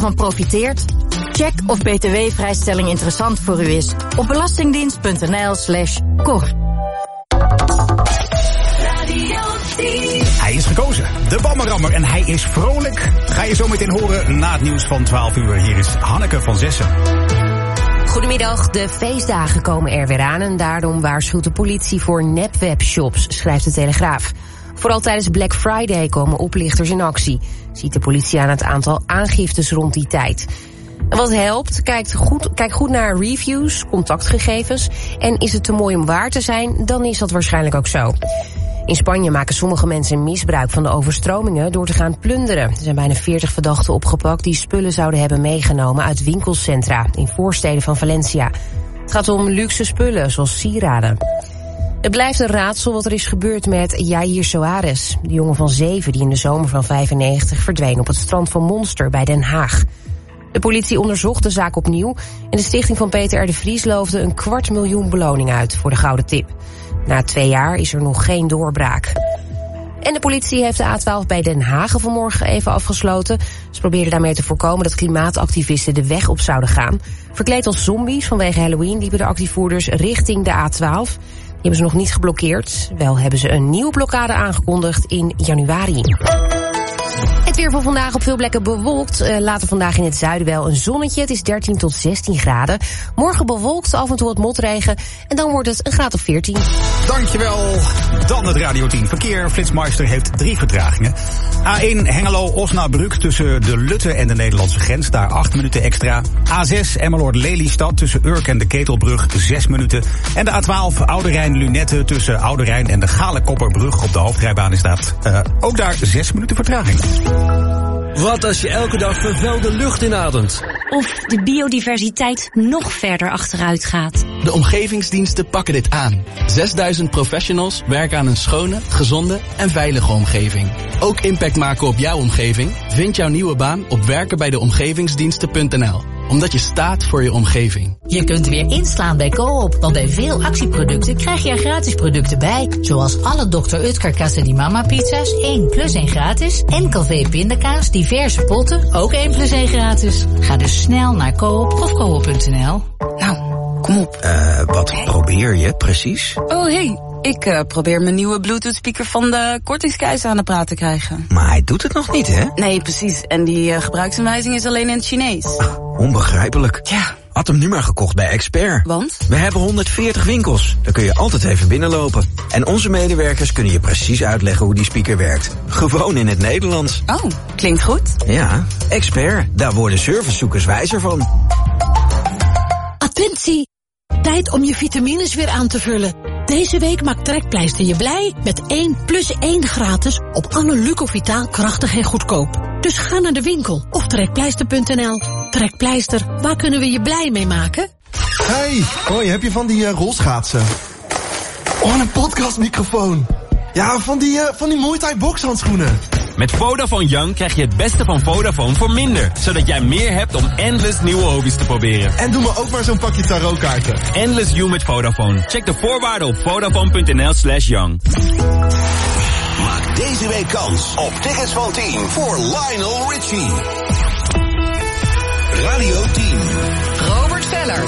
van profiteert? Check of btw-vrijstelling interessant voor u is op belastingdienst.nl/kor. Hij is gekozen, de Bammerammer, en hij is vrolijk. Ga je zo meteen horen na het nieuws van 12 uur. Hier is Hanneke van Zessen. Goedemiddag, de feestdagen komen er weer aan en daarom waarschuwt de politie voor nepwebshops, schrijft de Telegraaf. Vooral tijdens Black Friday komen oplichters in actie, ziet de politie aan het aantal aangiftes rond die tijd. En wat helpt, kijk goed naar reviews, contactgegevens en is het te mooi om waar te zijn, dan is dat waarschijnlijk ook zo. In Spanje maken sommige mensen misbruik van de overstromingen door te gaan plunderen. Er zijn bijna 40 verdachten opgepakt die spullen zouden hebben meegenomen uit winkelcentra in voorsteden van Valencia. Het gaat om luxe spullen, zoals sieraden. Het blijft een raadsel wat er is gebeurd met Jair Soares, de jongen van 7 die in de zomer van 95 verdween op het strand van Monster bij Den Haag. De politie onderzocht de zaak opnieuw en de stichting van Peter R. de Vries loofde een 250.000 beloning uit voor de gouden tip. Na 2 jaar is er nog geen doorbraak. En de politie heeft de A12 bij Den Haag vanmorgen even afgesloten. Ze probeerden daarmee te voorkomen dat klimaatactivisten de weg op zouden gaan. Verkleed als zombies vanwege Halloween liepen de actievoerders richting de A12. Die hebben ze nog niet geblokkeerd. Wel hebben ze een nieuwe blokkade aangekondigd in januari. Het weer van vandaag op veel plekken bewolkt. Later vandaag in het zuiden wel een zonnetje. Het is 13 tot 16 graden. Morgen bewolkt, af en toe wat motregen. En dan wordt het een graad of 14. Dankjewel. Dan het Radio 10 Verkeer. Flitsmeister heeft 3 vertragingen. A1 Hengelo-Osnabrück tussen de Lutte en de Nederlandse grens. Daar 8 minuten extra. A6 Emmeloord-Lelystad tussen Urk en de Ketelbrug 6 minuten. En de A12 Oude Rijn-Lunette tussen Oude Rijn en de Galenkopperbrug op de hoofdrijbaan is dat. Ook daar 6 minuten vertraging. Wat als je elke dag vervuilde lucht inademt? Of de biodiversiteit nog verder achteruit gaat? De omgevingsdiensten pakken dit aan. 6000 professionals werken aan een schone, gezonde en veilige omgeving. Ook impact maken op jouw omgeving? Vind jouw nieuwe baan op werkenbijdeomgevingsdiensten.nl. Omdat je staat voor je omgeving. Je kunt weer inslaan bij Coop, want bij veel actieproducten krijg je er gratis producten bij. Zoals alle Dr. Utker Casa di Mama pizza's, 1 plus 1 gratis. En Calvé pindakaas, diverse potten, ook 1 plus 1 gratis. Ga dus snel naar Coop of coop.nl. Nou, kom op. Wat probeer je precies? Oh, hey. Ik probeer mijn nieuwe Bluetooth-speaker van de kortingskeizer aan de praat te krijgen. Maar hij doet het nog niet, hè? Nee, precies. En die gebruiksaanwijzing is alleen in het Chinees. Onbegrijpelijk. Ja. Had hem nu maar gekocht bij Expert. Want? We hebben 140 winkels. Daar kun je altijd even binnenlopen. En onze medewerkers kunnen je precies uitleggen hoe die speaker werkt. Gewoon in het Nederlands. Oh, klinkt goed. Ja, Expert. Daar worden servicezoekers wijzer van. Attentie! Tijd om je vitamines weer aan te vullen. Deze week maakt Trekpleister je blij met 1 plus 1 gratis op alle Lucovitaal krachtig en goedkoop. Dus ga naar de winkel of trekpleister.nl. Trekpleister, waar kunnen we je blij mee maken? Hey, hoi, heb je van die rolschaatsen? Oh, een podcastmicrofoon. Ja, van die Muay Thai bokshandschoenen. Met Vodafone Young krijg je het beste van Vodafone voor minder. Zodat jij meer hebt om endless nieuwe hobby's te proberen. En doe me ook maar zo'n pakje tarotkaarten. Endless You met Vodafone. Check de voorwaarden op vodafone.nl/young. Maak deze week kans op tickets van 10 voor Lionel Richie. Radio 10. Robert Veller.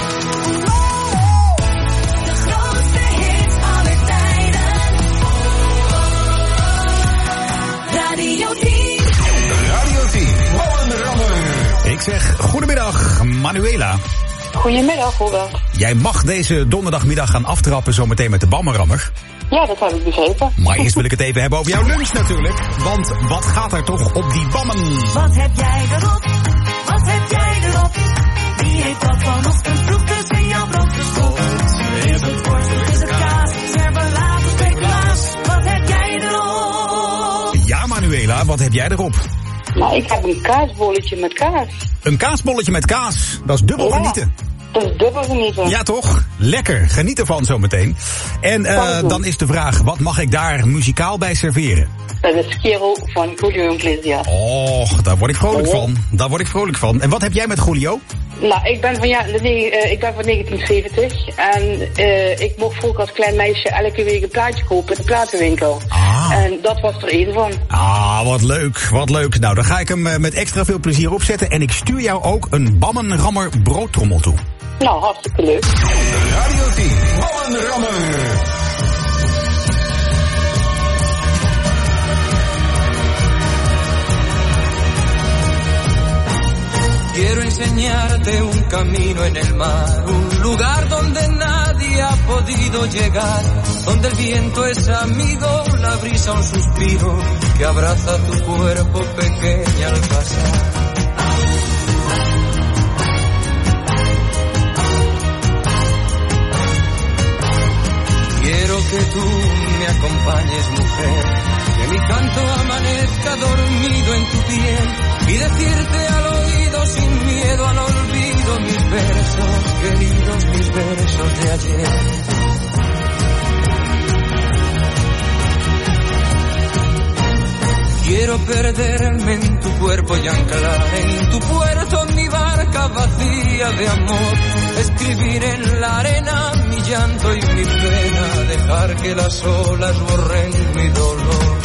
Radio 10. Ik zeg goedemiddag, Manuela. Goedemiddag, Robert. Jij mag deze donderdagmiddag gaan aftrappen zometeen met de Bammerammer. Ja, dat heb ik begrepen. Maar eerst wil ik het even hebben over jouw lunch natuurlijk. Want wat gaat er toch op die bammen? Wat heb jij erop? Wat heb jij erop? Wie heeft dat vanochtend vroeg tussen jouw brood gestopt? Is het worst, is het kaas, servelaat of speculaas? Wat heb jij erop? Ja, Manuela, wat heb jij erop? Nou, ik heb een kaasbolletje met kaas. Een kaasbolletje met kaas, dat is dubbel genieten. Dat is dubbel genieten. Ja, toch? Lekker, geniet ervan zometeen. En dan is de vraag, wat mag ik daar muzikaal bij serveren? Dat is Quiero van Julio Iglesias. Oh, daar word ik vrolijk van. Daar word ik vrolijk van. En wat heb jij met Julio? Nou, ik ben van 1970 en ik mocht vroeger als klein meisje elke week een plaatje kopen in de platenwinkel. En dat was er één van. Wat leuk, wat leuk. Nou, dan ga ik hem met extra veel plezier opzetten en ik stuur jou ook een Bammenrammer broodtrommel toe. Nou, hartstikke leuk. Radio 10, Bammenrammer. Quiero enseñarte un camino en el mar, un lugar donde nadie ha podido llegar, donde el viento es amigo, la brisa un suspiro que abraza tu cuerpo pequeña al pasar. Quiero que tú me acompañes, mujer, que mi canto amanezca dormido en tu piel y decirte al oído sin miedo al olvido mis versos, queridos, mis versos de ayer. Quiero perderme en tu cuerpo y anclar en tu puerto mi barca vacía de amor, escribir en la arena mi llanto y mi pena, dejar que las olas borren mi dolor.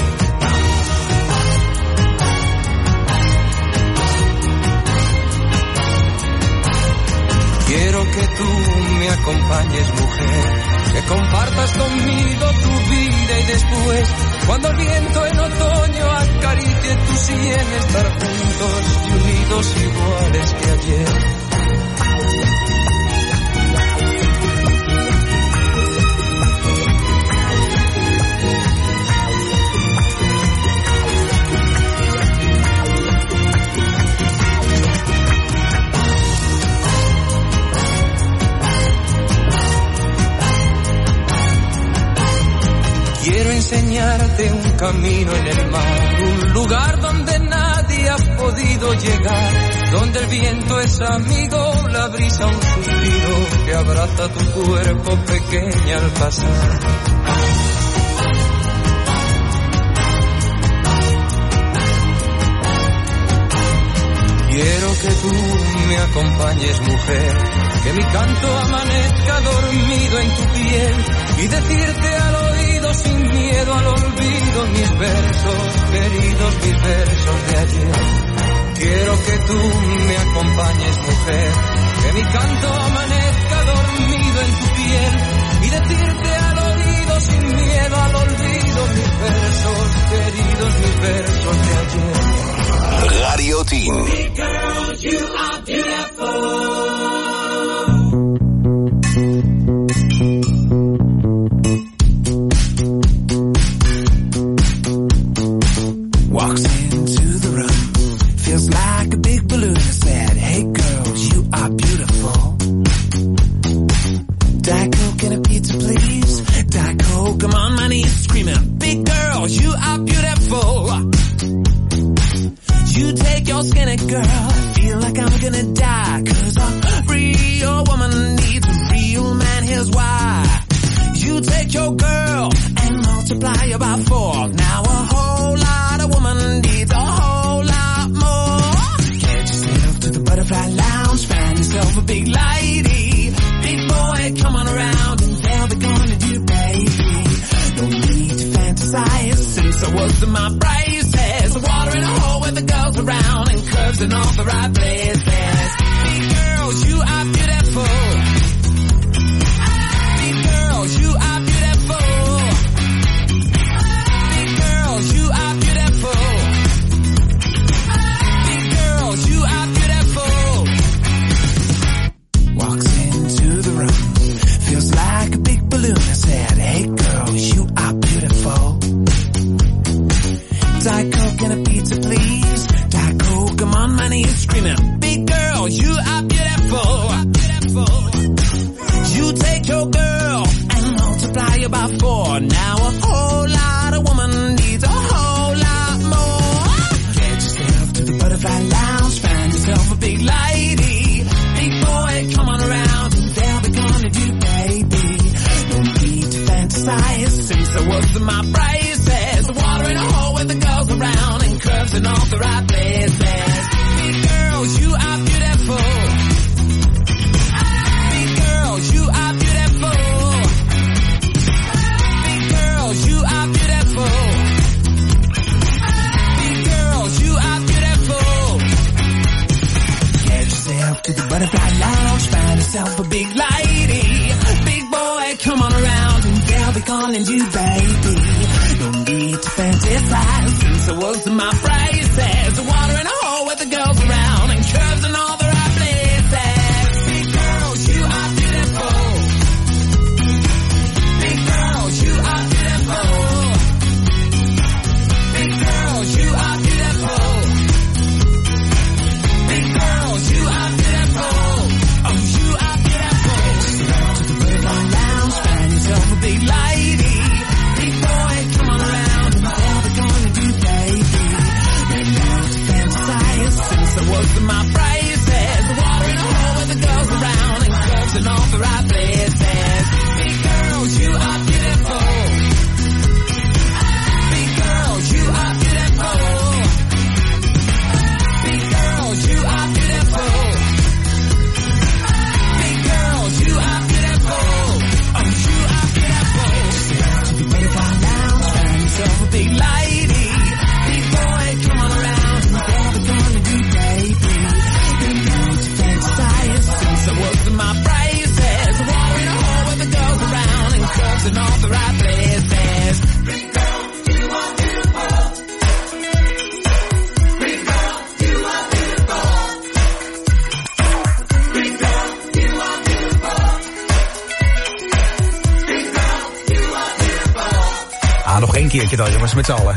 Quiero que tú me acompañes, mujer, que compartas conmigo tu vida y después, cuando el viento en otoño acaricie tu sien, estar juntos y unidos iguales que ayer. Quiero enseñarte un camino en el mar, un lugar donde nadie ha podido llegar, donde el viento es amigo, la brisa un suspiro que abraza tu cuerpo pequeña al pasar. Quiero que tú me acompañes, mujer, que mi canto amanezca dormido en tu piel y decirte al oído sin miedo al olvido mis versos, queridos, mis versos de ayer. Quiero que tú me acompañes, mujer, que mi canto amanezca dormido en tu piel y decirte al oído sin miedo al olvido mis versos, queridos, mis versos de ayer. Radio 10. Big girl, you are beautiful. Walks into the room, feels like a big balloon. I said, hey girls, you are beautiful. Diet Coke and a pizza, please. Diet Coke, I'm on my knees screaming, big girls, you are beautiful. You take your skinny girl, I feel like I'm gonna die. Cause a real woman needs a real man, here's why. You take your girl and multiply her by 4. Now a whole lot of woman needs a whole lot more. Get yourself to the butterfly lounge, find yourself a big lady. Big boy, come on around and they'll be gonna do, baby. No need to fantasize, since I was in my braces. Water in a hole with the girls around and curves in all the right places. Big girls, you are beautiful. Big girls, you are beautiful. Big girls, you are beautiful. Big girls, you are beautiful. Walks into the room, feels like a big balloon. I said, hey girls, you are beautiful. Diet Coke and a pizza, please. Diet Coke, I'm on my knees screaming, big girl, you are beautiful. You take your girl and multiply her by 4. Now a whole lot of woman needs a whole lot more. Get yourself to the butterfly lounge, find yourself a big lady. Big boy, come on around and they'll be gonna do, baby. No need to fantasize, since I was in my braces. Water in a hole with the girls around and curves in all the right places. Big girls, you are beautiful. to the Butterfly Lounge, find yourself a big lady. Big boy, come on around and they'll be calling you baby. No need to fantasize, since I was in my prices. The water in a hole with the girls around and curves in all the right places. Big girls, you are beautiful. Big girls, you are beautiful. Big girls, you are beautiful. Big girls, you are beautiful. Oh, you are beautiful. To the Butterfly Lounge, find yourself a big lady. Big boy, come on around and they'll be calling you baby. No need to fantasize, since I was in my prices. The water in a hole with the girls around and curves in all the right places. Big girls, you are beautiful. Big girls, you are beautiful. Big girls, you are beautiful. Big girls, you are beautiful. Oh, you are beautiful. To the Butterfly Lounge, find yourself a big lady. Big boy, come on around and they'll be calling you baby. No need to fantasize, since I was in my prices. The water in a hole with the girls around and curves in all the right places. Big girl, you are beautiful. Big girl, you are beautiful. Big girl, you are beautiful. Big girl, you are beautiful. Nog één keertje dan, jongens, met z'n allen.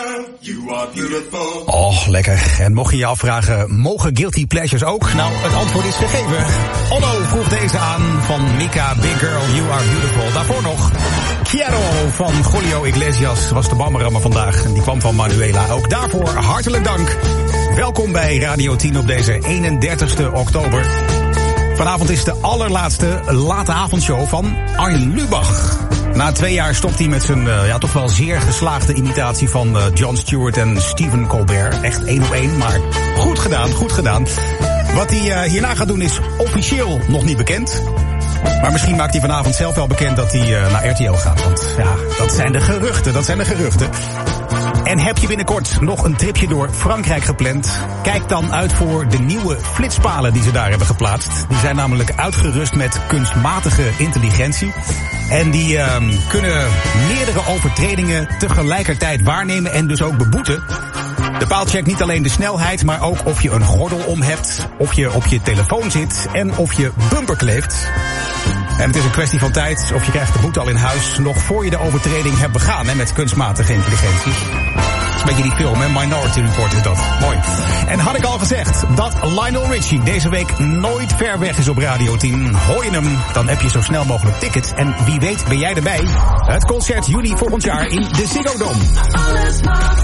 Oh, lekker. En mocht je je afvragen, mogen guilty pleasures ook? Nou, het antwoord is gegeven. Onno vroeg deze aan van Mika, Big Girl, You Are Beautiful. Daarvoor nog Quiero van Julio Iglesias was de bammerammer vandaag. En die kwam van Manuela. Ook daarvoor hartelijk dank. Welkom bij Radio 10 op deze 31 oktober. Vanavond is de allerlaatste late avondshow van Arjen Lubach. Na 2 jaar stopt hij met zijn toch wel zeer geslaagde imitatie van Jon Stewart en Stephen Colbert. Echt 1 op 1, maar goed gedaan, goed gedaan. Wat hij hierna gaat doen is officieel nog niet bekend. Maar misschien maakt hij vanavond zelf wel bekend dat hij naar RTL gaat. Want ja, dat zijn de geruchten. En heb je binnenkort nog een tripje door Frankrijk gepland? Kijk dan uit voor de nieuwe flitspalen die ze daar hebben geplaatst. Die zijn namelijk uitgerust met kunstmatige intelligentie. En die kunnen meerdere overtredingen tegelijkertijd waarnemen en dus ook beboeten. De paal checkt niet alleen de snelheid, maar ook of je een gordel om hebt, of je op je telefoon zit en of je bumper kleeft. En het is een kwestie van tijd of je krijgt de boete al in huis nog voor je de overtreding hebt begaan met kunstmatige intelligentie. Dat is een beetje die film, hè? Minority Report is dat. Mooi. En had ik al gezegd dat Lionel Richie deze week nooit ver weg is op Radio 10. Hoor je hem, dan heb je zo snel mogelijk tickets. En wie weet ben jij erbij. Het concert juli volgend jaar in de Ziggo Dome. Alles mag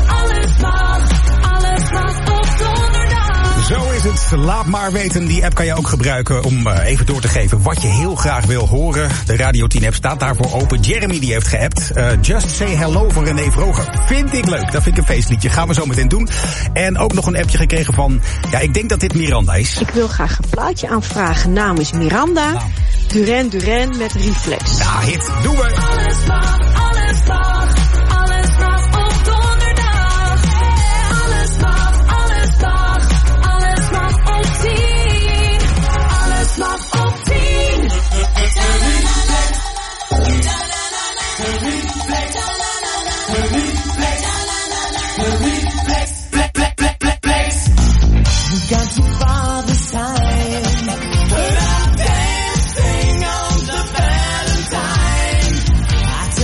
op donderdag. Zo is het. Laat maar weten. Die app kan je ook gebruiken om even door te geven wat je heel graag wil horen. De Radio 10 app staat daarvoor open. Jeremy die heeft geappt. Just Say Hello van René Vroger. Vind ik leuk. Dat vind ik een feestliedje. Gaan we zo meteen doen. En ook nog een appje gekregen van, ja, ik denk dat dit Miranda is. Ik wil graag een plaatje aanvragen. Naam is Miranda. Nou. Duran met Reflex. Ja, hit. Doen we. Alles mag op donderdag. Alles mag op 10. Alles mag op 10. We got to father sign. But I'm dancing on the Valentine. I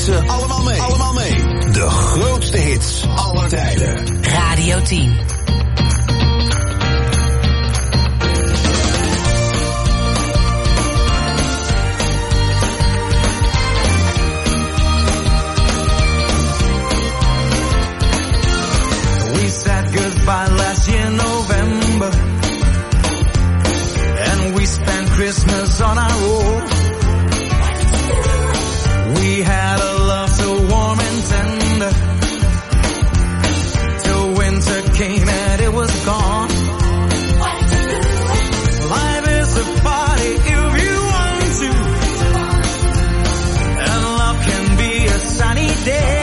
ze allemaal mee. De grootste hits aller tijden. Radio 10. We said goodbye last year November, and we spent Christmas on our own. We had a love so warm and tender, till winter came and it was gone. Life is a party if you want to, and love can be a sunny day.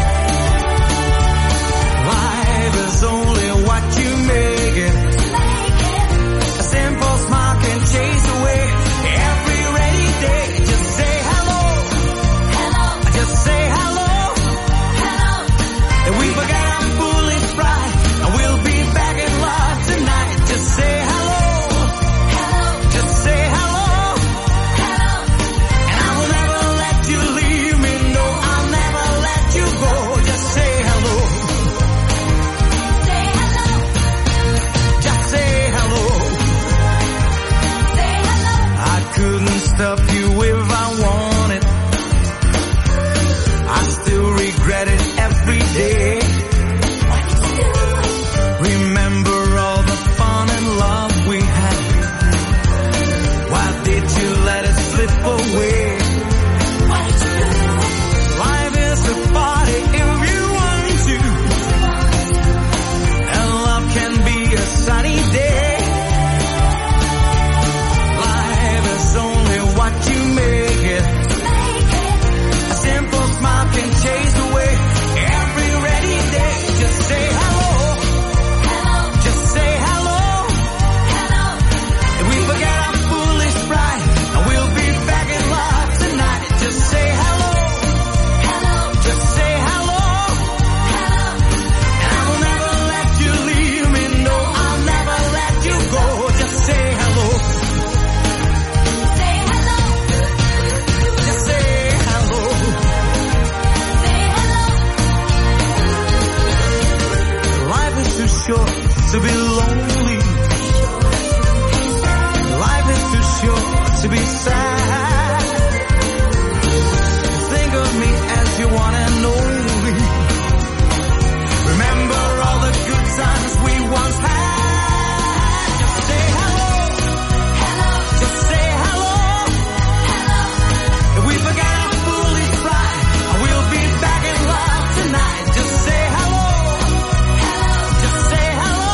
Life is only what you make it. A simple smile can chase away every rainy day. Just say hello. Just say hello. And we forget our foolish pride, and we'll be back in love tonight. Just say hello. Just say hello. And I will never let you leave me. No, I'll never let you go. Just say hello. Just say hello. I couldn't stop you if I wanted. I still regret it every day. Remember all the fun and love we had. Why did you let it slip away? Life is a party if you want to, and love can be a sunny day. Life is only what you make it. A simple smile can chase away every rainy day. Just say hello. Just say hello. And we forget our foolish pride, and we'll be back in love tonight. Just say hello. Just say hello. And I will never let you leave me. No, I'll never let you go. Just say hello. Just say hello. Life is too short to be lonely. Life is too short to be sad. Think of me as you want and only. Remember all the good times we once had. Just say hello. Just say hello. If we forget our foolish pride, and we'll be back in love tonight. Just say hello. Just say hello.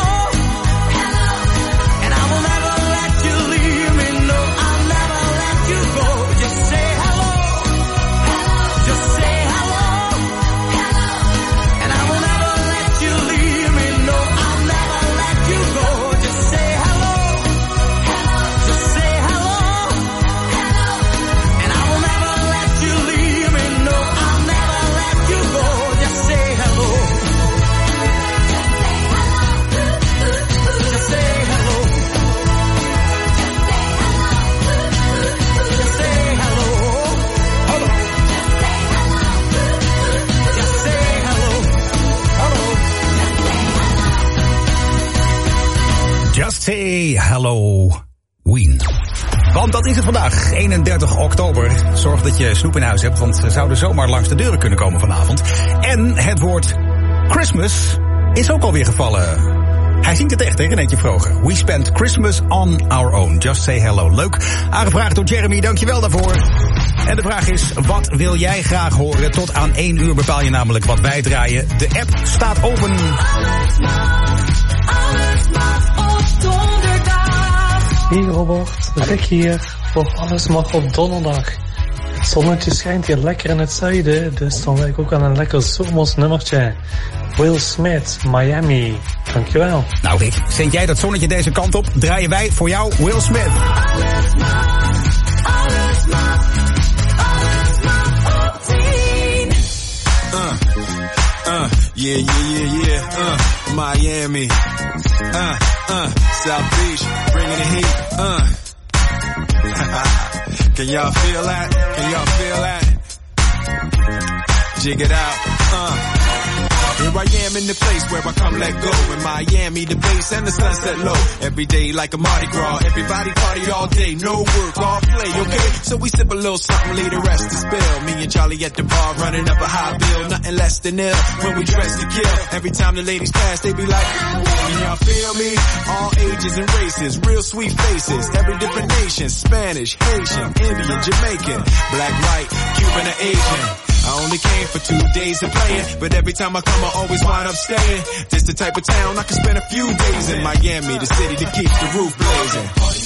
And I will never let you leave me. No, I'll never let you go. Just say hello. Just say hello. And I will never let you leave me. No, I'll never let you go. Just say hello. Just say hello. And I will never let you leave me. No, I'll never let you go. Just say hello. Just say hello. Just say hello. Hello. Just say hello. Hello. Just say hello, Ween. Want dat is het vandaag, 31 oktober. Zorg dat je snoep in huis hebt, want ze zouden zomaar langs de deuren kunnen komen vanavond. En het woord Christmas is ook alweer gevallen. Hij zingt het echt, hè, Renéetje Vroger. We spent Christmas on our own. Just say hello. Leuk. Aangevraagd door Jeremy, dankjewel daarvoor. En de vraag is, wat wil jij graag horen? Tot aan 1 uur bepaal je namelijk wat wij draaien. De app staat open. Alles mag op donderdag. Hey Robert, Rick hier. Voor Alles mag op donderdag. Het zonnetje schijnt hier lekker in het zuiden, dus dan wil ik ook aan een lekker zomers nummertje. Will Smith, Miami. Dankjewel. Nou Rick, zend jij dat zonnetje deze kant op, draaien wij voor jou Will Smith. Alles mag op 10. Yeah. Miami. South Beach, bringing the heat. Can y'all feel that? Jig it out, Here I am in the place where I come let go. In Miami, the base and the sunset low. Every day like a Mardi Gras. Everybody party all day. No work, all play, okay? So we sip a little something, leave the rest to spill. Me and Charlie at the bar running up a high bill. Nothing less than ill when we dress to kill. Every time the ladies pass, they be like, can y'all feel me? All ages and races, real sweet faces. Every different nation, Spanish, Haitian, Indian, Jamaican, black, white, Cuban, or Asian. I only came for 2 days to play it, but every time I come I always wind up staying. This the type of town I can spend a few days in. Miami, the city that keeps the roof blazing.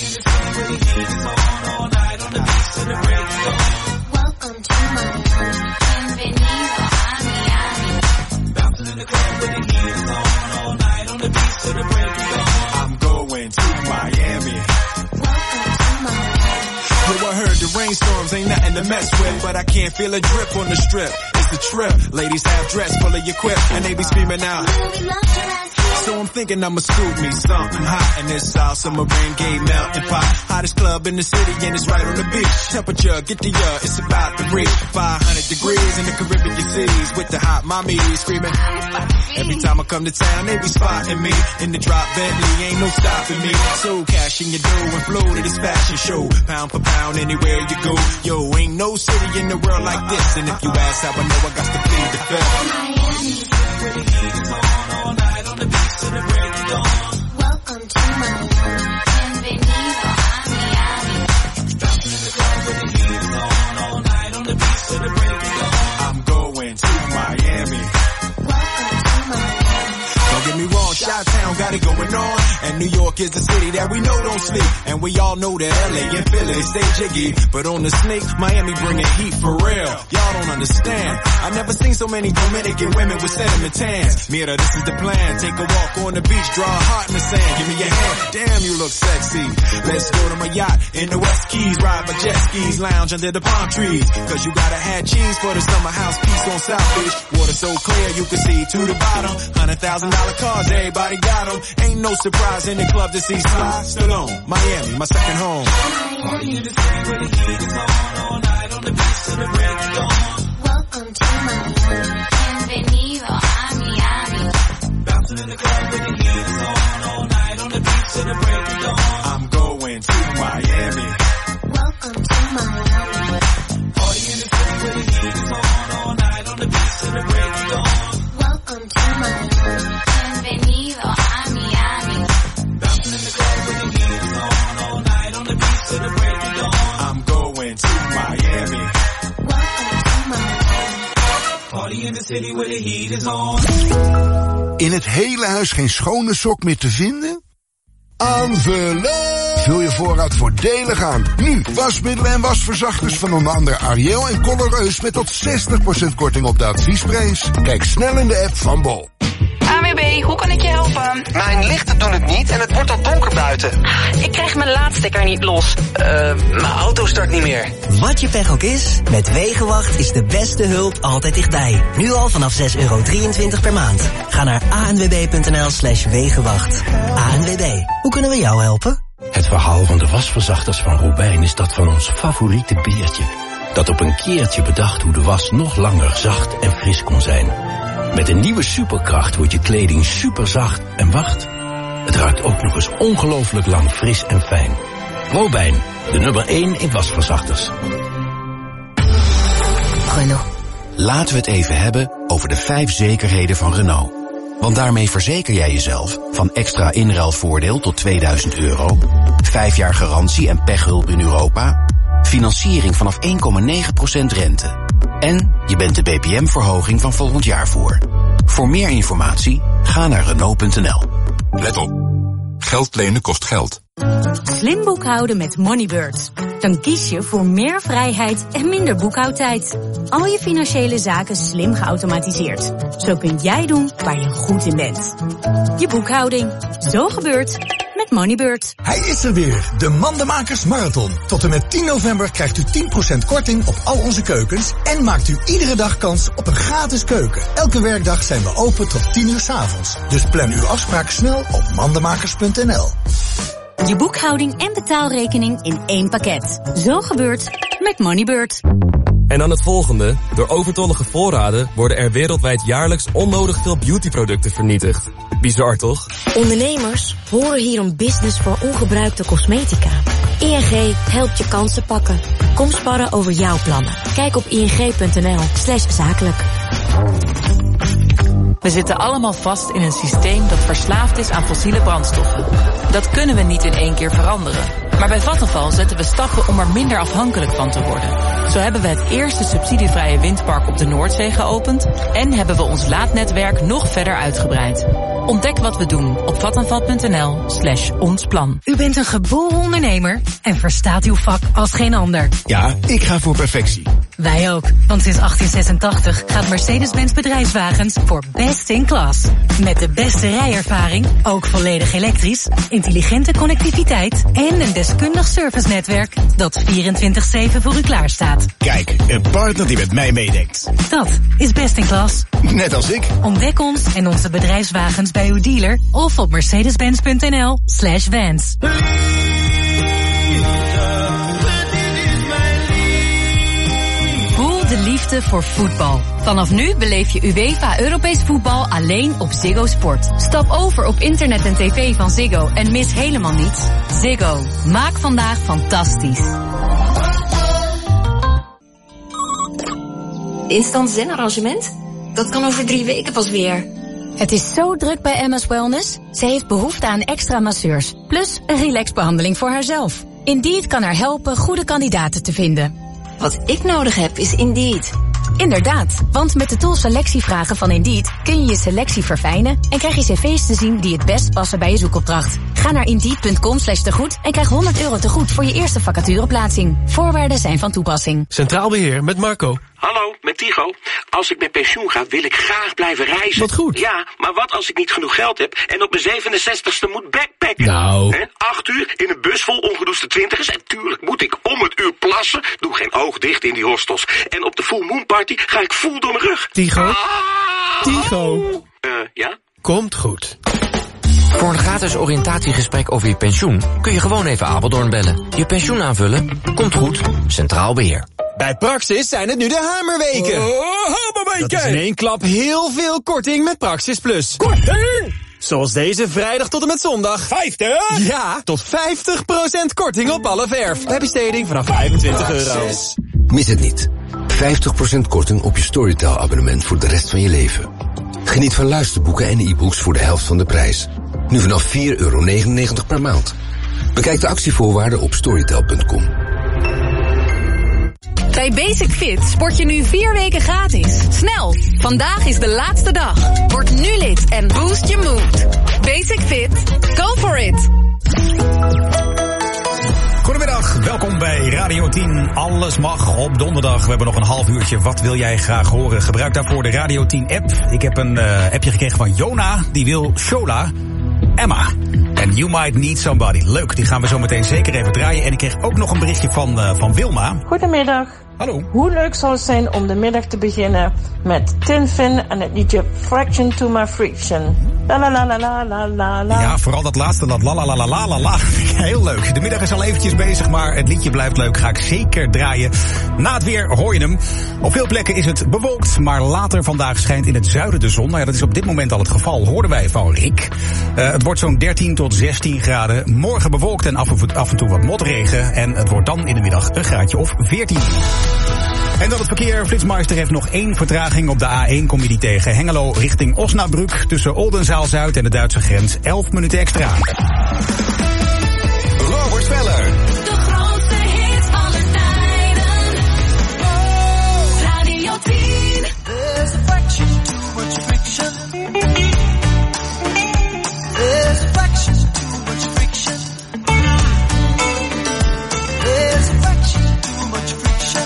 Welcome to Miami, bienvenido a Miami. Bouncing in the club with the heat is on all night on the beach to the break of dawn. I'm going to Miami. Welcome to Miami. Yo, I heard the rainstorms ain't nothing to mess with, but I can't feel a drip on the strip. It's the trip. Ladies have dress full of your quip, and they be screaming out. So I'm thinking I'ma scoop me something hot in this South Summer rain gay melting pot. Hottest club in the city and it's right on the beach. Temperature, get the it's about to reach 500 degrees in the Caribbean seas with the hot mommy screaming. Every time I come to town, they be spotting me in the drop Bentley, ain't no stopping me. So cash in your dough and flow to this fashion show. Pound for pound, anywhere you go. Yo, ain't no city in the world like this. And if you ask how I know, I got to plead the fifth. Miami, where the heat is on all night on the beach to the break of dawn. Welcome to Miami, bienvenido a Miami. Bouncing in the club where the heat is on all night on the beach to the break of dawn. I'm going to Miami. Welcome to Miami. Don't get me wrong, Chi-Town got it going on. And New York is the city that we know don't sleep. And we all know that LA and Philly stay jiggy. But on the sneak, Miami bringing heat for real. Y'all don't understand. I never seen so many Dominican women with sentiment tans. Mira, this is the plan. Take a walk on the beach, draw a heart in the sand. Give me your hand. Damn, you look sexy. Let's go to my yacht in the West Keys. Ride my jet skis, lounge under the palm trees. Cause you gotta have cheese for the summer house piece on South Beach. Water so clear you can see to the bottom. $100,000 cars, everybody got them. Ain't no surprise in the club to see Sly Stallone. Miami, my second home. Party in the city where the heat is on all night on the beach to the break of dawn. Welcome to Miami, bienvenido a Miami. Bouncing in the club where the heat is on all night on the beach to the break of dawn. I'm going to Miami. Welcome to Miami. Party in the city where the heat is on all night on the beach to the break of dawn. Welcome to Miami, bienvenido a Miami. Bouncing in the club where the heat is on all night on the beach to the break of dawn. I'm going to Miami. Welcome to Miami. Party in the city where the heat is on. In het hele huis geen schone sok meer te vinden? Aanvullen! Vul je voorraad voordelig aan. Nu wasmiddelen en wasverzachters van onder andere Ariel en Colorreus met tot 60% korting op de adviesprijs. Kijk snel in de app van Bol. ANWB, hoe kan ik je helpen? Mijn lichten doen het niet en het wordt al donker buiten. Ik krijg mijn laadstekker niet los. Mijn auto start niet meer. Wat je pech ook is, met Wegenwacht is de beste hulp altijd dichtbij. Nu al vanaf €6,23 per maand. Ga naar anwb.nl/Wegenwacht. ANWB, hoe kunnen we jou helpen? Het verhaal van de wasverzachters van Robijn is dat van ons favoriete beertje. Dat op een keertje bedacht hoe de was nog langer zacht en fris kon zijn. Met een nieuwe superkracht wordt je kleding superzacht en wacht. Het ruikt ook nog eens ongelooflijk lang fris en fijn. Robijn, de nummer 1 in wasverzachters. Renault. Laten we het even hebben over de 5 zekerheden van Renault. Want daarmee verzeker jij jezelf van extra inruilvoordeel tot €2000, 5 jaar garantie en pechhulp in Europa, financiering vanaf 1,9% rente. En je bent de BPM-verhoging van volgend jaar voor. Voor meer informatie, ga naar Renault.nl. Let op. Geld lenen kost geld. Slim boekhouden met Moneybird. Dan kies je voor meer vrijheid en minder boekhoudtijd. Al je financiële zaken slim geautomatiseerd. Zo kun jij doen waar je goed in bent. Je boekhouding. Zo gebeurt met Moneybird. Hij is er weer, de Mandenmakers Marathon. Tot en met 10 november krijgt u 10% korting op al onze keukens en maakt u iedere dag kans op een gratis keuken. Elke werkdag zijn we open tot 10 uur 's avonds. Dus plan uw afspraak snel op mandenmakers.nl. Je boekhouding en betaalrekening in één pakket. Zo gebeurt met Moneybird. En dan het volgende. Door overtollige voorraden worden er wereldwijd jaarlijks onnodig veel beautyproducten vernietigd. Bizar, toch? Ondernemers horen hier een business voor ongebruikte cosmetica. ING helpt je kansen pakken. Kom sparren over jouw plannen. Kijk op ing.nl/zakelijk. We zitten allemaal vast in een systeem dat verslaafd is aan fossiele brandstoffen. Dat kunnen we niet in één keer veranderen. Maar bij Vattenfall zetten we stappen om er minder afhankelijk van te worden. Zo hebben we het eerste subsidievrije windpark op de Noordzee geopend en hebben we ons laadnetwerk nog verder uitgebreid. Ontdek wat we doen op vattenfall.nl/onsplan. U bent een geboren ondernemer en verstaat uw vak als geen ander. Ja, ik ga voor perfectie. Wij ook, want sinds 1886 gaat Mercedes-Benz Bedrijfswagens voor best in class. Met de beste rijervaring, ook volledig elektrisch, intelligente connectiviteit en een deskundig servicenetwerk dat 24/7 voor u klaarstaat. Kijk, een partner die met mij meedenkt. Dat is best in class. Net als ik. Ontdek ons en onze bedrijfswagens bij uw dealer of op mercedes-benz.nl/vans. Voel de liefde voor voetbal. Vanaf nu beleef je UEFA Europees voetbal alleen op Ziggo Sport. Stap over op internet en tv van Ziggo en mis helemaal niets. Ziggo. Maak vandaag fantastisch. Instant zen-arrangement? Dat kan over 3 weken pas weer. Het is zo druk bij MS Wellness. Ze heeft behoefte aan extra masseurs. Plus een relaxbehandeling voor haarzelf. Indeed kan haar helpen goede kandidaten te vinden. Wat ik nodig heb is Indeed. Inderdaad, want met de tool selectievragen van Indeed kun je je selectie verfijnen en krijg je cv's te zien die het best passen bij je zoekopdracht. Ga naar Indeed.com/tegoed en krijg €100 tegoed voor je eerste vacatureplaatsing. Voorwaarden zijn van toepassing. Centraal Beheer met Marco. Hallo, met Tigo. Als ik met pensioen ga, wil ik graag blijven reizen. Wat goed. Ja, maar wat als ik niet genoeg geld heb en op mijn 67ste moet backpacken? Nou. 8 uur in een bus vol ongedouchte twintigers. En tuurlijk moet ik om het uur plassen. Doe geen oog dicht in die hostels. En op de full moon party ga ik full door mijn rug. Tigo. Tigo. Ja? Komt goed. Voor een gratis oriëntatiegesprek over je pensioen kun je gewoon even Apeldoorn bellen. Je pensioen aanvullen? Komt goed. Centraal Beheer. Bij Praxis zijn het nu de hamerweken. Hamerweken! Dat is in één klap heel veel korting met Praxis Plus. Korting! Zoals deze vrijdag tot en met zondag. 50? Ja, tot 50% korting op alle verf. Bij besteding vanaf €25. Mis het niet. 50% korting op je Storytel abonnement voor de rest van je leven. Geniet van luisterboeken en e-books voor de helft van de prijs. Nu vanaf €4,99 per maand. Bekijk de actievoorwaarden op storytel.com. Bij Basic Fit sport je nu 4 weken gratis. Snel, vandaag is de laatste dag. Word nu lid en boost je mood. Basic Fit, go for it. Goedemiddag, welkom bij Radio 10. Alles mag op donderdag. We hebben nog een half uurtje. Wat wil jij graag horen? Gebruik daarvoor de Radio 10 app. Ik heb een appje gekregen van Jona. Die wil Shola, Emma. En You Might Need Somebody. Leuk, die gaan we zo meteen zeker even draaien. En ik kreeg ook nog een berichtje van Wilma. Goedemiddag. Hallo. Hoe leuk zou het zijn om de middag te beginnen met Tin Fin en het liedje Fraction to My Friction. La la la la la la la la. Ja, vooral dat laatste, dat la la la la la la la. Heel leuk. De middag is al eventjes bezig, maar het liedje blijft leuk. Ga ik zeker draaien. Na het weer hoor je hem. Op veel plekken is het bewolkt, maar later vandaag schijnt in het zuiden de zon. Nou ja, dat is op dit moment al het geval, hoorden wij van Rick. Het wordt zo'n 13 tot 16 graden. Morgen bewolkt en af en toe wat motregen. En het wordt dan in de middag een graadje of 14. En dan het verkeer. Flitsmeister heeft nog 1 vertraging op de A1. Kom je die tegen Hengelo richting Osnabrück. Tussen Oldenzaal-Zuid en de Duitse grens. 11 minuten extra. Robert Speller. De grootste hits aller tijden. Radio 10. There's a fraction too much friction. There's a fraction too much friction. There's a fraction too much friction.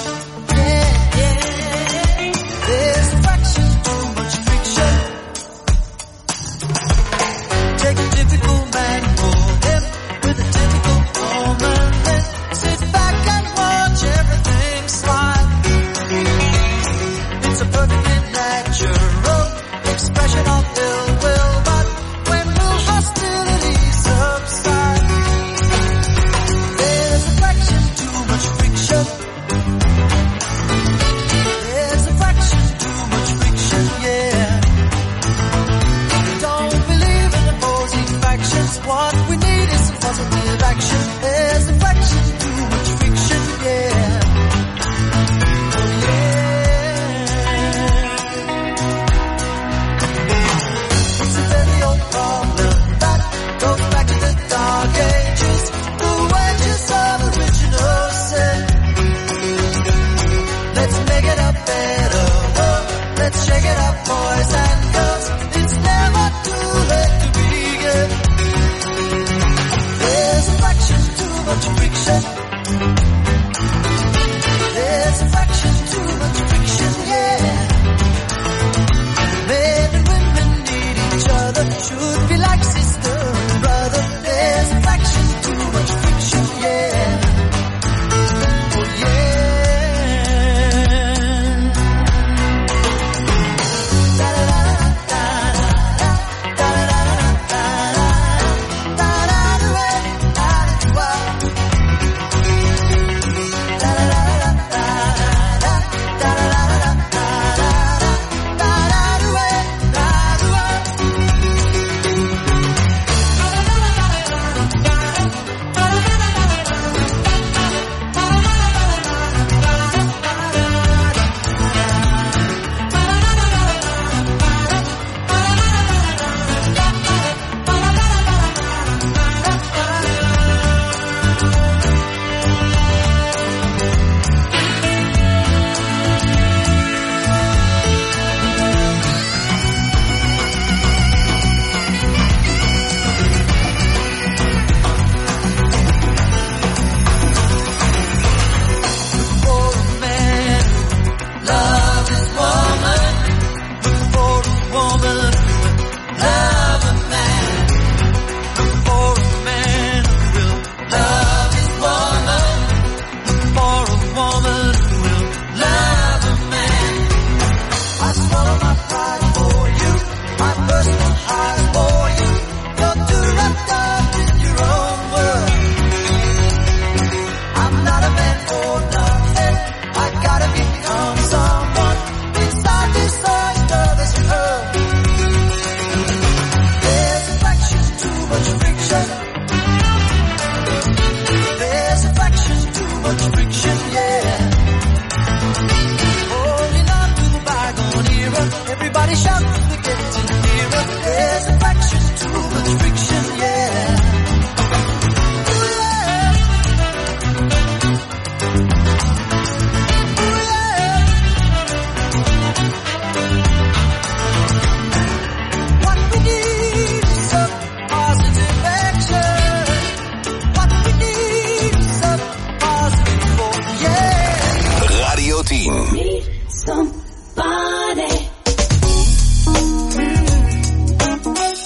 There's a fraction too much friction. Take a typical man, roll him with a typical woman, then sit back and watch everything slide. It's a perfectly natural expression of ill will, but when will hostility subside? There's a fraction too much friction. Let's shake it up, boys and girls. It's never too late to begin. There's a fraction too much friction. There's a fraction too much friction, yeah. Men and women need each other. Should be like sister and brother. There's a fraction too much friction, yeah. Oh yeah. Everybody shout, we're getting nearer. There's a fraction too much friction, yeah. Ooh, yeah. Ooh, yeah. What we need is some positive action. What we need is some positive hope, yeah. Radio 10. Need somebody.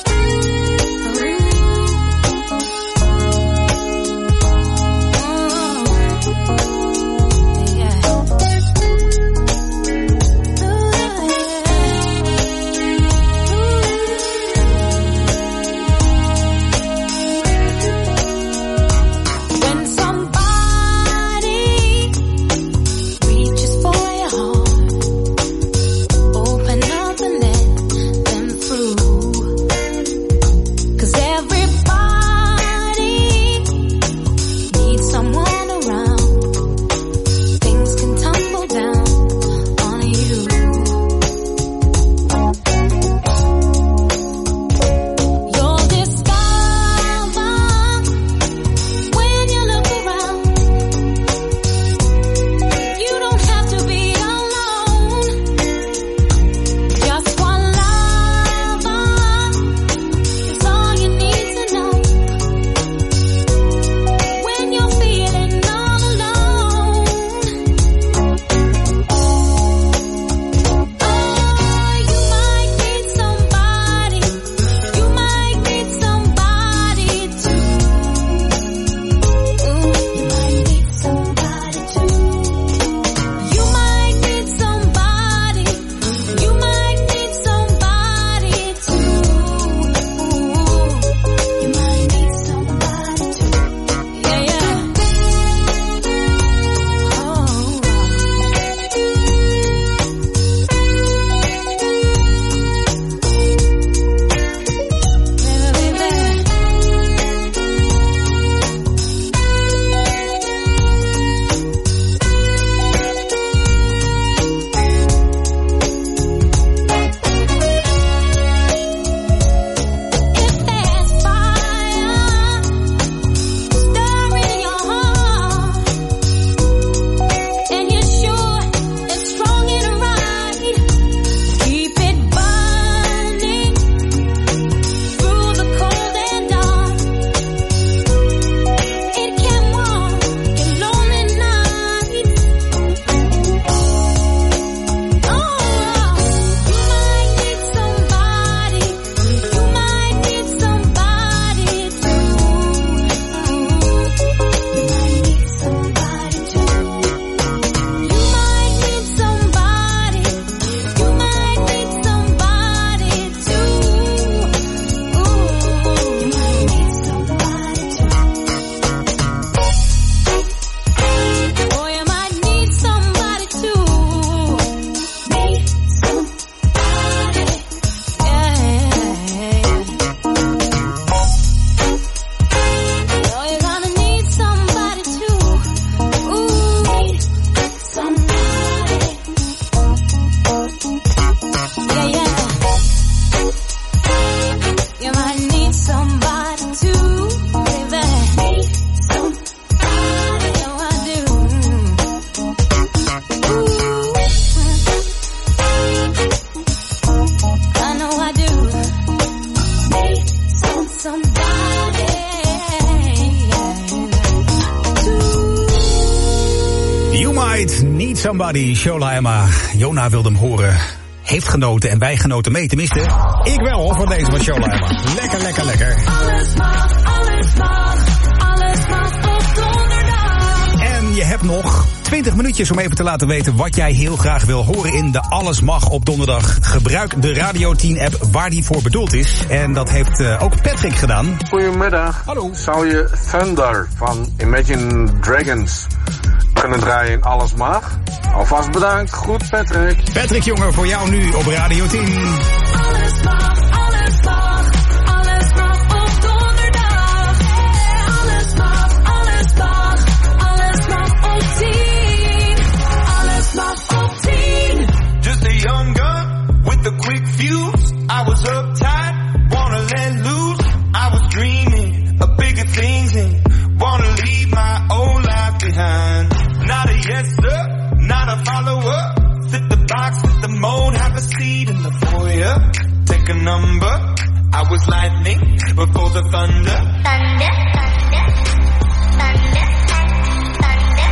Somebody, Shola Emma. Jona wilde hem horen. Heeft genoten en wij genoten mee. Tenminste, ik wel hoor, van deze van Shola Emma. Lekker, lekker, lekker. Alles mag, alles mag, alles mag op donderdag. En je hebt nog 20 minuutjes om even te laten weten wat jij heel graag wil horen in de Alles Mag op donderdag. Gebruik de Radio 10 app waar die voor bedoeld is. En dat heeft ook Patrick gedaan. Goedemiddag. Hallo. Zou je Thunder van Imagine Dragons kunnen draaien in Alles Mag? Alvast bedankt. Goed, Patrick. Patrick, jongen, voor jou nu op Radio 10. Alles mag, alles mag, alles mag op donderdag. Alles mag, alles mag, alles mag op 10. Alles mag op 10. Just a young gun with a quick fuse. I was uptight, wanna let loose. I was dreaming of bigger things and wanna leave my old life behind. Not a yes sir, not a follower. Fit the box, fit the mold, have a seat in the foyer. Take a number. I was lightning before the thunder. Thunder, thunder, thunder, thunder,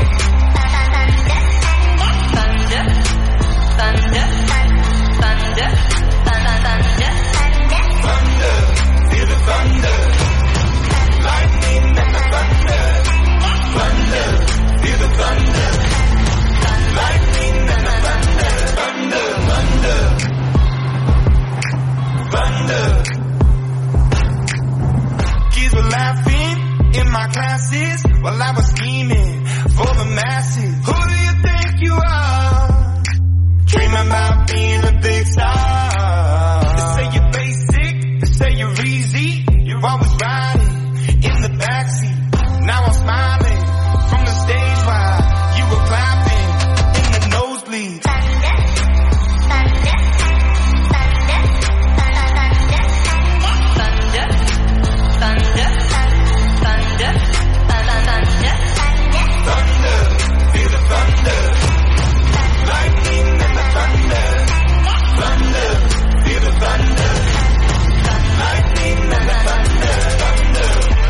thunder, thunder, thunder, thunder, Thunder, feel the thunder. Lightning and the thunder. Thunder, feel the thunder. Lightning and the thunder. Thunder, thunder. Thunder. Kids were laughing in my classes while I was scheming for the masses. Who do you think you are? Dreaming about being a big star. They say you're basic, they say you're easy. You're always riding in the backseat. Now I'm smiling from the stage while you were clapping in the nosebleeds. thunder, thunder, thunder, thunder, thunder, thunder, thunder, Thunder, feel the thunder. Lightning and the thunder. Thunder, feel the thunder. Lightning and the thunder. Thunder.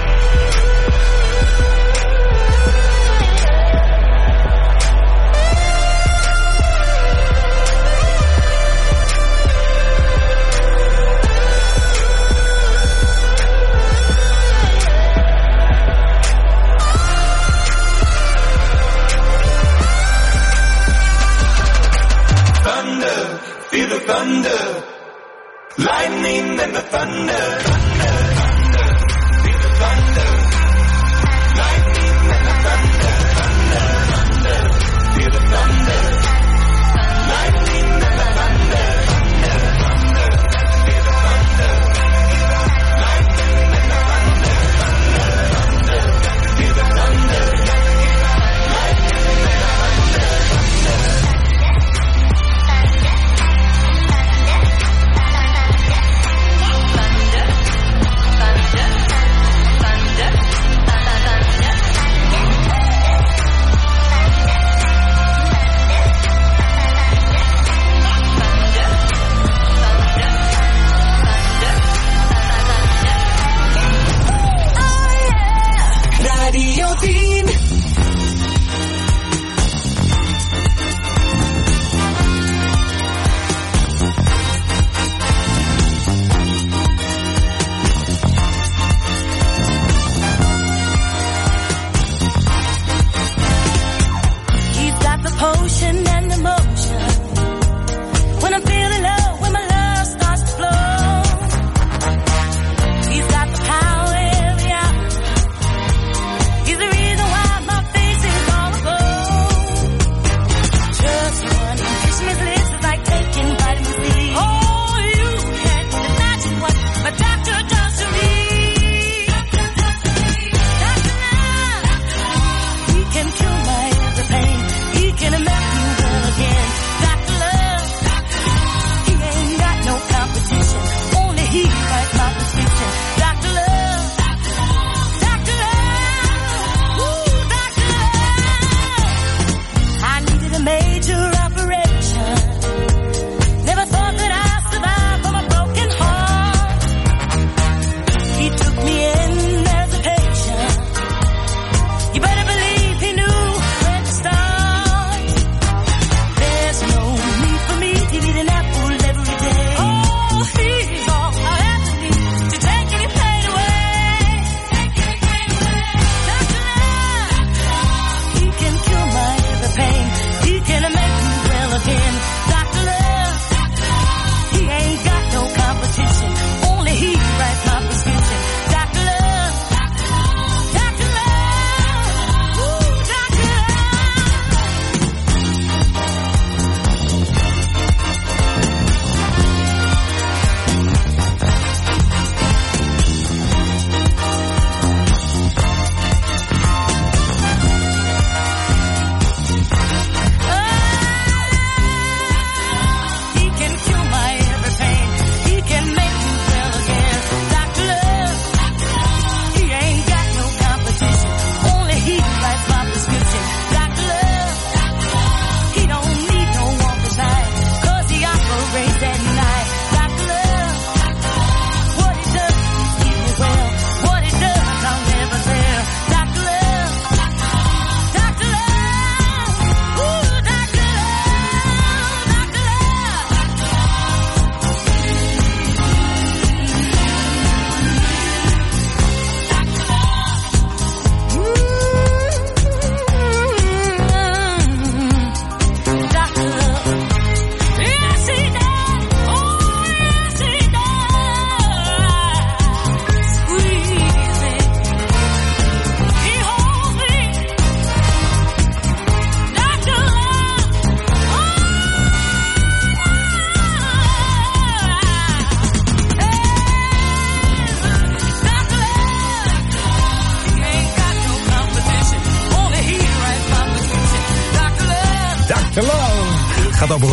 Thunder, feel the thunder. Lightning and the thunder. Thunder, thunder, feel the thunder. Lightning and the thunder. Thunder, thunder, feel the thunder. Lightning and the thunder. Thunder, thunder, feel the thunder. Lightning and the thunder. Thunder, thunder, feel the thunder. Lightning and the thunder.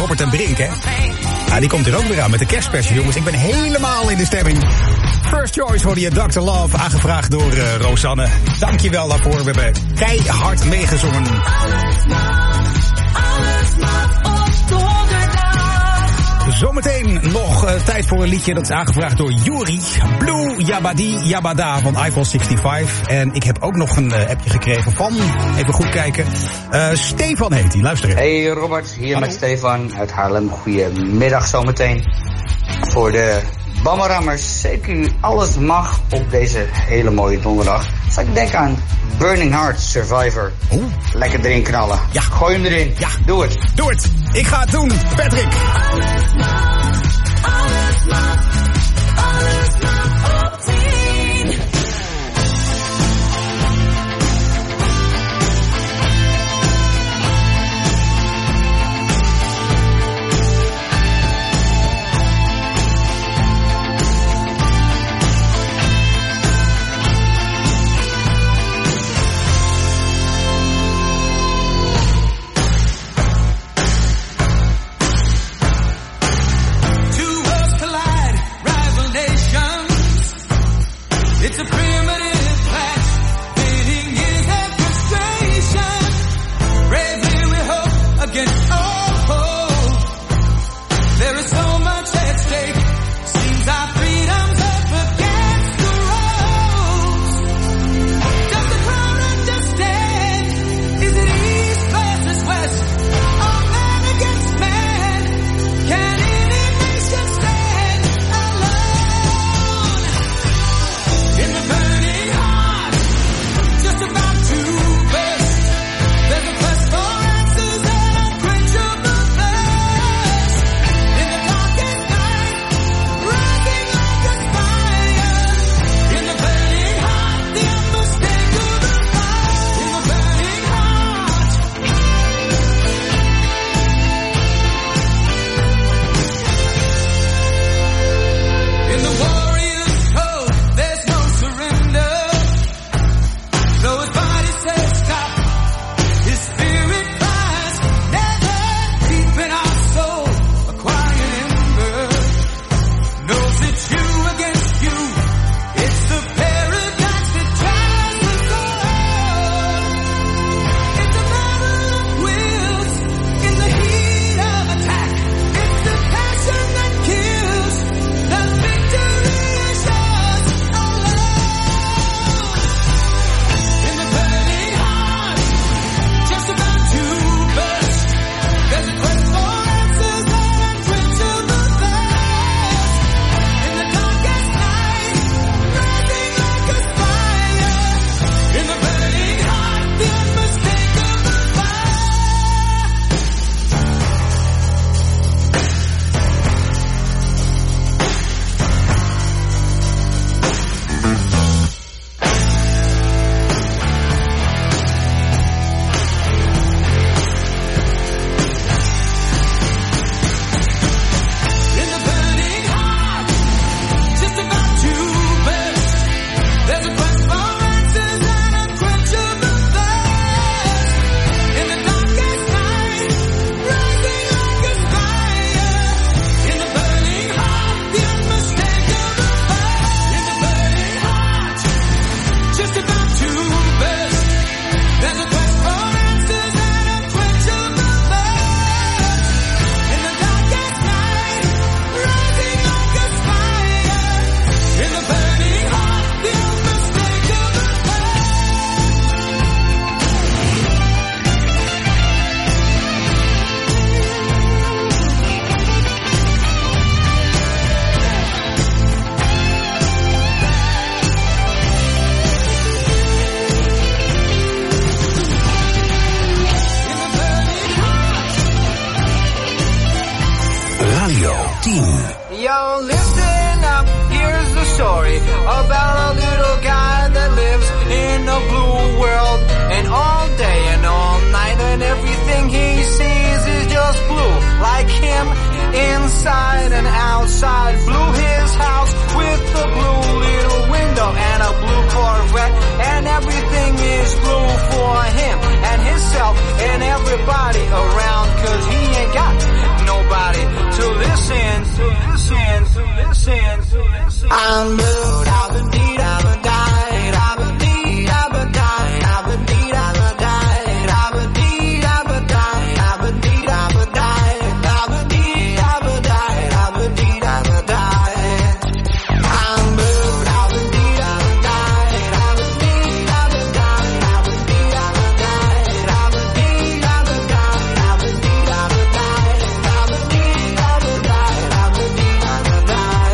Robert en Brink, hè? Ja, die komt er ook weer aan met de kerstspecial, jongens. Ik ben helemaal in de stemming. First Choice hoorde je Dr. Love, aangevraagd door Rosanne. Dankjewel daarvoor. We hebben keihard meegezongen. Alles mag op donderdag. Zometeen nog tijd voor een liedje dat is aangevraagd door Yuri. Blue Yabadi Yabada van iPhone 65. En ik heb ook nog een appje gekregen van, even goed kijken, Stefan heet hij. Luister even. Hey Robert, hier met Stefan uit Haarlem. Goedemiddag zometeen. Voor de Bamarammers, zeker alles mag op deze hele mooie donderdag. Zal ik denken aan Burning Heart Survivor. Lekker erin knallen. Ja. Gooi hem erin. Ja. Doe het. Doe het. Ik ga het doen. Patrick. Alles mag, alles mag, alles mag op 10. It's a primitive clash, pitting years of frustration. Bravely we hope against all hope. There is so much at stake. Seems our freedom's up against the ropes. Does the crowd understand? Is it east versus west? Or man against man? Can any nation stand alone? In the burning heart, just about to burst. There's a quest for answers and unquenchable thirst. In the darkest night, raging like a fire. In the burning heart, the unmistakable fire. In the burning heart. In the warrior's code, there's no surrender. Though his body says stop, his spirit cries never. Deep in our soul, a quiet ember knows it's you against you. It's the paradox that tries to go. It's a battle of wills in the heat of attack. It's the passion that kills. The victory is yours alone. In the burning heart, just about to burst. There's a quest for answers and unquenchable thirst. In the darkest night, rising like a fire. In the burning heart, the unmistakable fire. In the burning heart, just about to burst. There's a quest for answers and unquenchable thirst. In the darkest night, rising like a fire. In the burning heart, the unmistakable fire. In the burning heart, just about to burst. There's a quest for answers and unquenchable thirst. In the darkest night, rising like a fire. In the burning heart, the unmistakable fire. Radio 10. Yo, listen up, here's the story about a little guy that lives in a blue world. And all day and all night and everything he sees is just blue. Like him, inside and outside. Blue his house with a blue little window and a blue Corvette. And everything is blue for him and himself and everybody around. 'Cause he ain't got no I'm blue, I've been deed, I've been died, I've been deed, I've been died, I've been deed, I've been died, I've been deed, I've been died, I've been deed, I've been died, I've been deed, I've been died, I've been deed, I've been died. I'm blue, I've been deed, I've been died, I've been deed, I've been died, I've been deed, I've been died, I've been deed, I've been died, I've been deed, I've been died, I've been deed, I've been died, I've been deed, I've been died.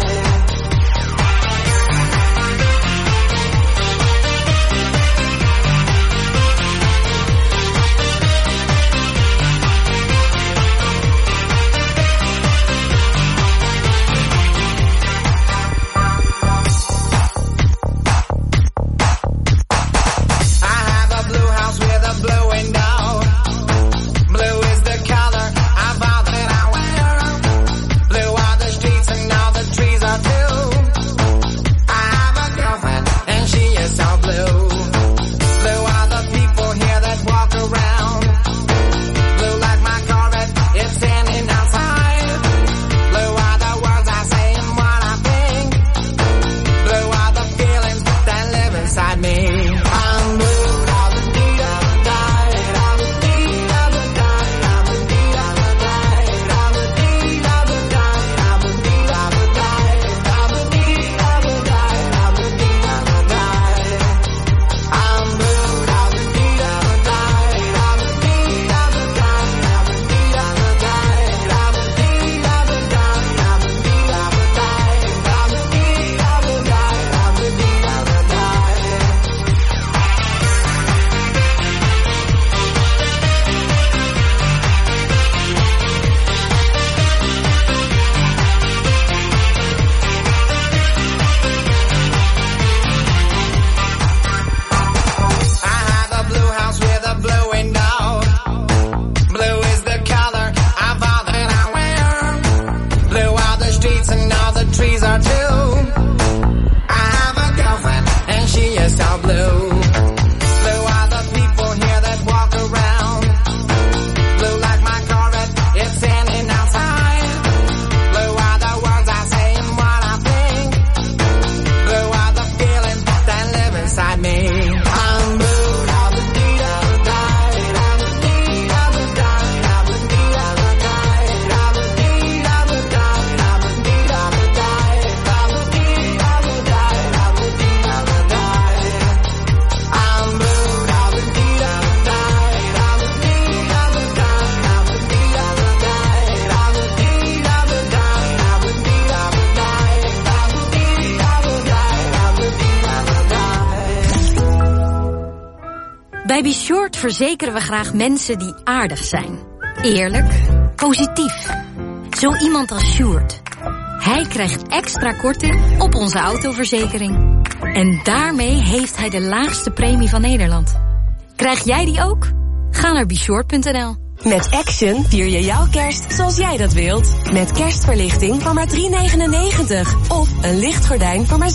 Bij Be Short verzekeren we graag mensen die aardig zijn. Eerlijk, positief. Zo iemand als Sjoerd. Hij krijgt extra korting op onze autoverzekering. En daarmee heeft hij de laagste premie van Nederland. Krijg jij die ook? Ga naar beshort.nl. Met Action vier je jouw kerst zoals jij dat wilt. Met kerstverlichting voor maar €3,99. Of een lichtgordijn voor maar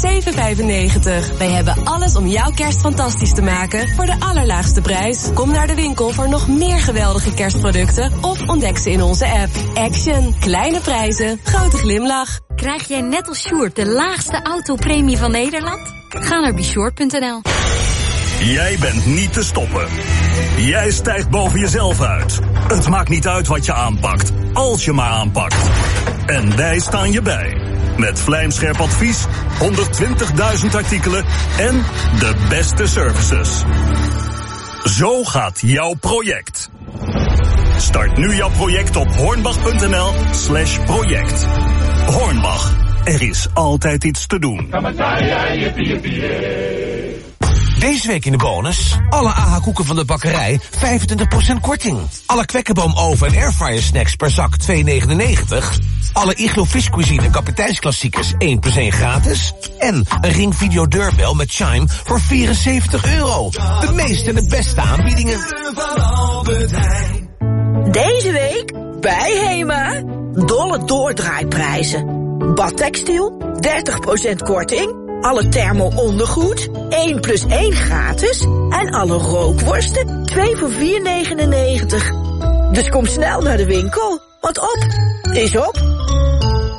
€7,95. Wij hebben alles om jouw kerst fantastisch te maken voor de allerlaagste prijs. Kom naar de winkel voor nog meer geweldige kerstproducten of ontdek ze in onze app. Action. Kleine prijzen, grote glimlach. Krijg jij net als Sjoerd de laagste autopremie van Nederland? Ga naar beshort.nl. Jij bent niet te stoppen. Jij stijgt boven jezelf uit. Het maakt niet uit wat je aanpakt, als je maar aanpakt. En wij staan je bij. Met vlijmscherp advies, 120.000 artikelen en de beste services. Zo gaat jouw project. Start nu jouw project op hornbach.nl/project. Hornbach, er is altijd iets te doen. Deze week in de bonus. Alle AH-koeken van de bakkerij 25% korting. Alle Kwekkenboom oven- en airfryer snacks per zak €2,99. Alle Iglo viscuisine kapiteinsklassiekers 1+1 gratis. En een Ring Video deurbel met Chime voor €74. De meeste en de beste aanbiedingen. Deze week bij Hema. Dolle doordraaiprijzen. Badtextiel, 30% korting. Alle thermo-ondergoed, 1+1 gratis. En alle rookworsten, 2 voor €4,99. Dus kom snel naar de winkel, want op is op.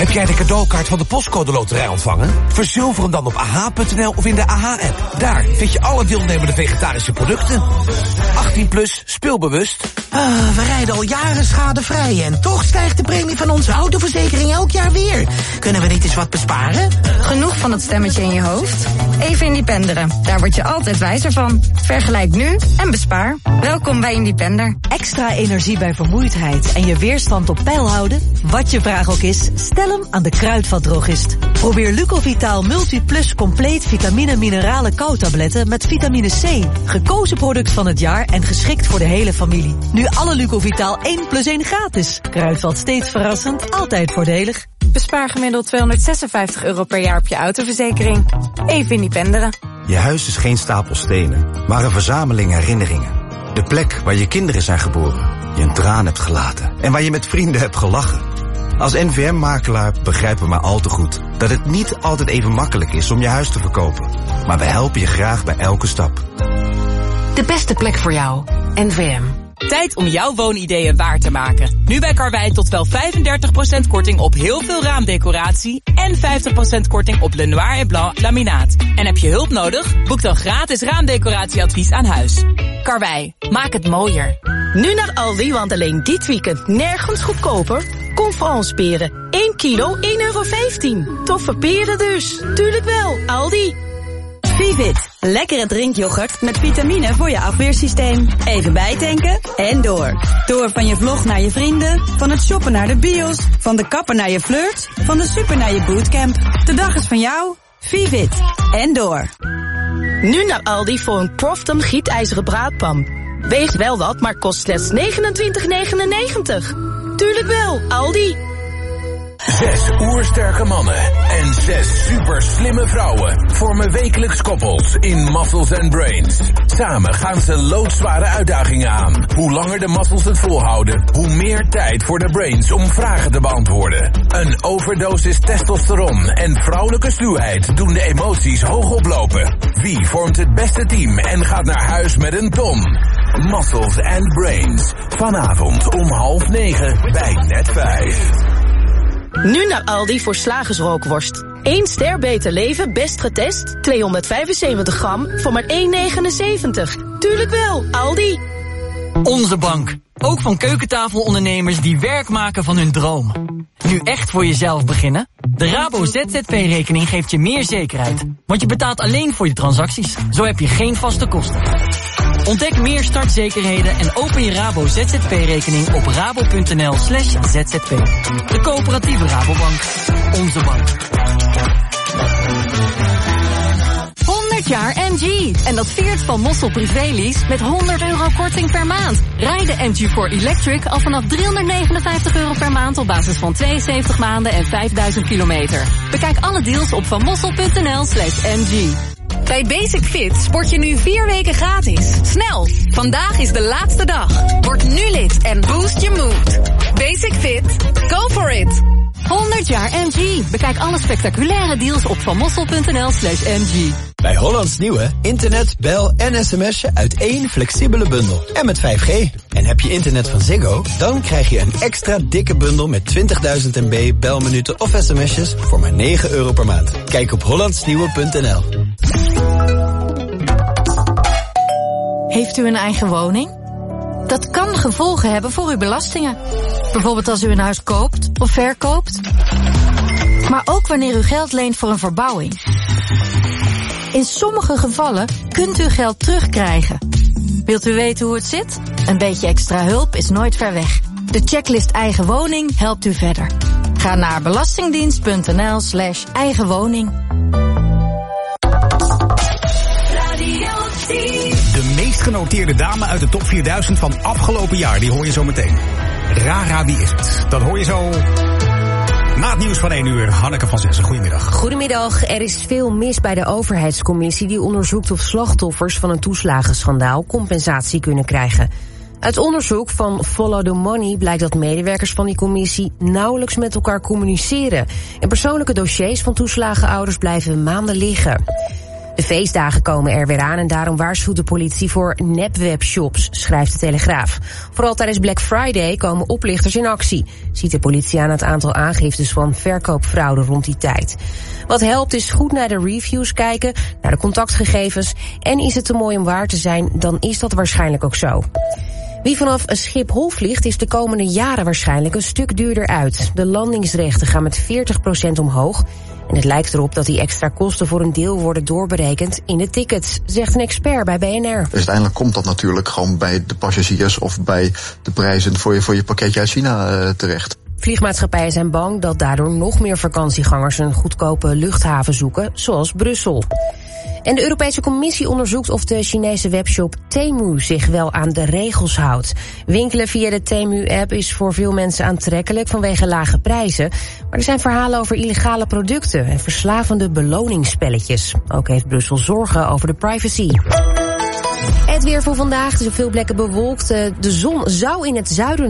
Heb jij de cadeaukaart van de Postcode Loterij ontvangen? Verzilver hem dan op AH.nl of in de AH-app. Daar vind je alle deelnemende vegetarische producten. 18+, speelbewust. We rijden al jaren schadevrij en toch stijgt de premie van onze autoverzekering elk jaar weer. Kunnen we niet eens wat besparen? Genoeg van dat stemmetje in je hoofd? Even Independeren. Daar word je altijd wijzer van. Vergelijk nu en bespaar. Welkom bij Independer. Extra energie bij vermoeidheid en je weerstand op peil houden? Wat je vraag ook is, stel hem aan de Kruidvatdrogist. Probeer Lucovitaal Multiplus Compleet Vitamine Mineralen Koutabletten met vitamine C. Gekozen product van het jaar en geschikt voor de hele familie. Nu alle Lucovitaal 1+1 gratis. Kruidvat steeds verrassend, altijd voordelig. Bespaar gemiddeld €256 per jaar op je autoverzekering. Even Independeren. Je huis is geen stapel stenen, maar een verzameling herinneringen. De plek waar je kinderen zijn geboren, je een traan hebt gelaten en waar je met vrienden hebt gelachen. Als NVM-makelaar begrijpen we maar al te goed dat het niet altijd even makkelijk is om je huis te verkopen. Maar we helpen je graag bij elke stap. De beste plek voor jou. NVM. Tijd om jouw woonideeën waar te maken. Nu bij Karwei tot wel 35% korting op heel veel raamdecoratie en 50% korting op Lenoir et Blanc laminaat. En heb je hulp nodig? Boek dan gratis raamdecoratieadvies aan huis. Karwei, maak het mooier. Nu naar Aldi, want alleen dit weekend nergens goedkoper. Kom Frans peren. 1 kilo, €1,15. Toffe peren dus. Tuurlijk wel, Aldi. Vivit, lekkere drinkyoghurt met vitamine voor je afweersysteem. Even bijtanken en door. Door van je vlog naar je vrienden, van het shoppen naar de bios, van de kapper naar je flirt, van de super naar je bootcamp. De dag is van jou. Vivit en door. Nu naar Aldi voor een Crofton gietijzeren braadpan. Weegt wel wat, maar kost slechts €29,99. Tuurlijk wel, Aldi. 6 oersterke mannen en 6 super slimme vrouwen vormen wekelijks koppels in Muscles and Brains. Samen gaan ze loodzware uitdagingen aan. Hoe langer de muscles het volhouden, hoe meer tijd voor de brains om vragen te beantwoorden. Een overdosis testosteron en vrouwelijke sluwheid doen de emoties hoog oplopen. Wie vormt het beste team en gaat naar huis met een ton? Muscles and Brains. Vanavond om 20:30 bij Net5. Nu naar Aldi voor slagersrookworst. 1 ster beter leven, best getest. 275 gram voor maar €1,79. Tuurlijk wel, Aldi. Onze bank. Ook van keukentafelondernemers die werk maken van hun droom. Nu echt voor jezelf beginnen? De Rabo ZZP-rekening geeft je meer zekerheid. Want je betaalt alleen voor je transacties. Zo heb je geen vaste kosten. Ontdek meer startzekerheden en open je Rabo ZZP-rekening op rabo.nl/zzp. De coöperatieve Rabobank. Onze bank. 100 jaar MG. En dat viert van Mossel Privélease met €100 korting per maand. Rij de MG4 Electric al vanaf €359 per maand op basis van 72 maanden en 5000 kilometer. Bekijk alle deals op vanmossel.nl/MG. Bij Basic Fit sport je nu 4 weken gratis. Snel, vandaag is de laatste dag. Word nu lid en boost je mood. Basic Fit, go for it. 100 jaar MG. Bekijk alle spectaculaire deals op vanmossel.nl/MG. Bij Hollands Nieuwe, internet, bel en sms'je uit één flexibele bundel. En met 5G. En heb je internet van Ziggo? Dan krijg je een extra dikke bundel met 20.000 MB, belminuten of sms'jes voor maar €9 per maand. Kijk op hollandsnieuwe.nl. Heeft u een eigen woning? Dat kan gevolgen hebben voor uw belastingen. Bijvoorbeeld als u een huis koopt of verkoopt. Maar ook wanneer u geld leent voor een verbouwing. In sommige gevallen kunt u geld terugkrijgen. Wilt u weten hoe het zit? Een beetje extra hulp is nooit ver weg. De checklist Eigen Woning helpt u verder. Ga naar belastingdienst.nl/eigenwoning. De meest genoteerde dame uit de top 4000 van afgelopen jaar, die hoor je zo meteen. Rara, wie is het? Dat hoor je zo na het nieuws van 1 uur. Hanneke van Zessen, goedemiddag. Goedemiddag. Er is veel mis bij de overheidscommissie die onderzoekt of slachtoffers van een toeslagenschandaal compensatie kunnen krijgen. Uit onderzoek van Follow the Money blijkt dat medewerkers van die commissie nauwelijks met elkaar communiceren. En persoonlijke dossiers van toeslagenouders blijven maanden liggen. De feestdagen komen er weer aan en daarom waarschuwt de politie voor nepwebshops, schrijft de Telegraaf. Vooral tijdens Black Friday komen oplichters in actie, ziet de politie aan het aantal aangiftes van verkoopfraude rond die tijd. Wat helpt is goed naar de reviews kijken, naar de contactgegevens en is het te mooi om waar te zijn, dan is dat waarschijnlijk ook zo. Wie vanaf Schiphol vliegt is de komende jaren waarschijnlijk een stuk duurder uit. De landingsrechten gaan met 40% omhoog. En het lijkt erop dat die extra kosten voor een deel worden doorberekend in de tickets, zegt een expert bij BNR. Dus uiteindelijk komt dat natuurlijk gewoon bij de passagiers of bij de prijzen voor je pakketje uit China terecht. Vliegmaatschappijen zijn bang dat daardoor nog meer vakantiegangers een goedkope luchthaven zoeken, zoals Brussel. En de Europese Commissie onderzoekt of de Chinese webshop Temu zich wel aan de regels houdt. Winkelen via de Temu-app is voor veel mensen aantrekkelijk vanwege lage prijzen. Maar er zijn verhalen over illegale producten en verslavende beloningsspelletjes. Ook heeft Brussel zorgen over de privacy. Het weer voor vandaag is op veel plekken bewolkt. De zon zou in het zuiden